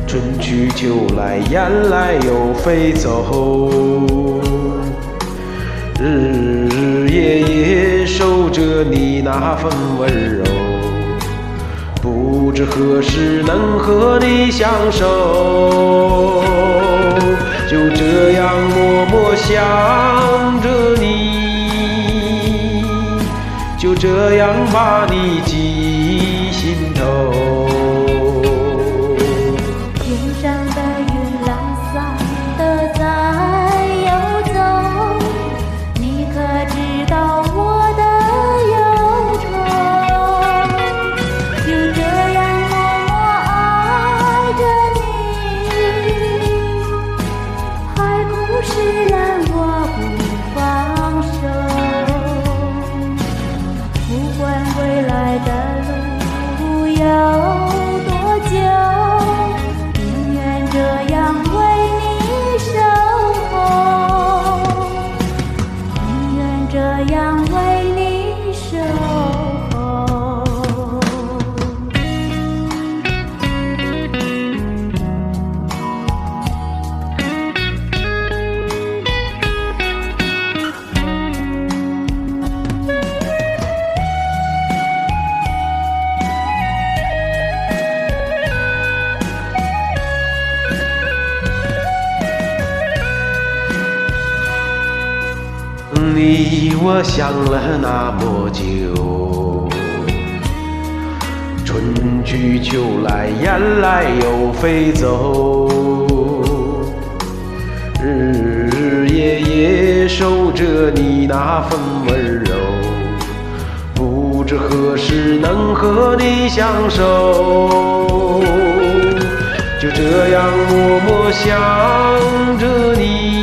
春去秋来，雁来又飞走，日日夜夜守着你那份温柔，不知何时能和你相守，就这样默默想着你，就这样把你记心头。 天上的云懒散的在游走，你可知道我的忧愁？就这样默默爱着你，海枯石烂我不放手。不管未来的路有多久，宁愿这样为你守候，宁愿这样为你守候。 你我想了那么久，春去秋来，雁来又飞走，日日夜夜守着你那份温柔，不知何时能和你相守，就这样默默想着你。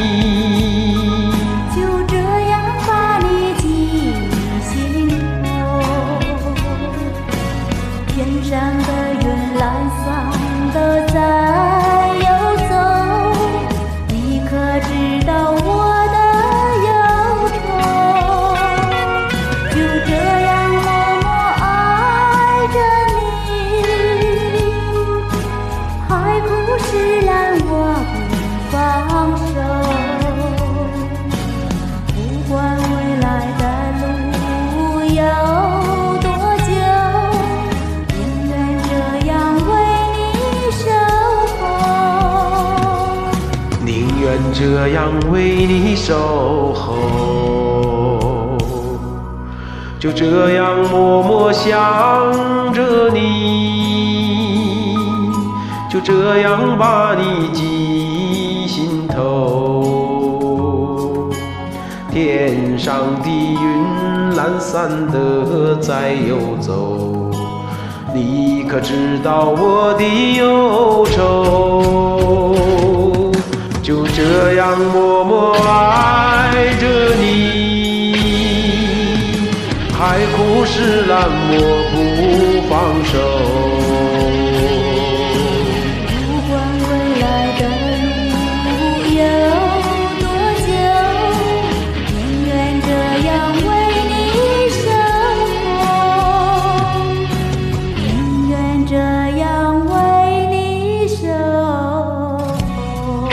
天上的云懒散的在游走，你可知道我的忧愁？就这样默默爱着你，海枯石烂我不放手。不管未来的路有多久， 愿这样为你守候，就这样默默想着你，就这样把你记心头。天上的云懒散的在游走，你可知道我的忧愁？就这样默默爱着你，海枯石烂我不放手。 不管未来的路有多久，宁愿这样为你守候，宁愿这样为你守候。